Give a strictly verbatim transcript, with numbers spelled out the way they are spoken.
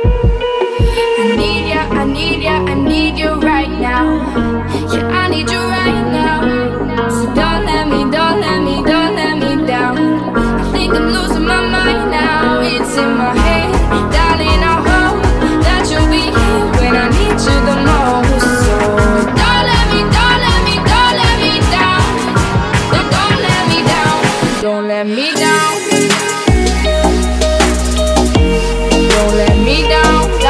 I need ya, I need ya, I need you right now. Yeah, I need you right now. So don't let me, don't let me, don't let me down. I think I'm losing my mind now. It's in my head, darling. I hope that you'll be here when I need you the most. So don't let me, don't let me, don't let me down. Don't, don't let me down. Don't let me down. Don't let me down.